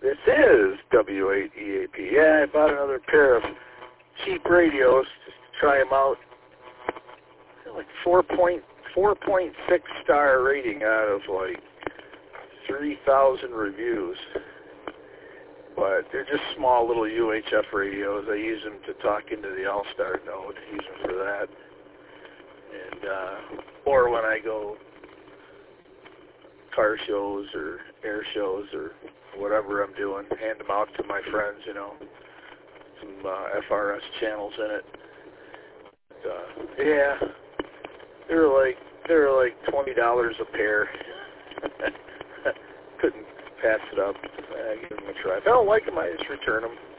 This is W8EAP. Yeah, I bought another pair of cheap radios just to try them out. Like 4.6 star rating out of like 3,000 reviews. But they're just small little UHF radios. I use them to talk into the All-Star node. I use them for that. And or when I go car shows or air shows or whatever I'm doing, hand them out to my friends, you know, some FRS channels in it. But, yeah, they're like $20 a pair. Couldn't pass it up. I give them a try. If I don't like them, I just return them.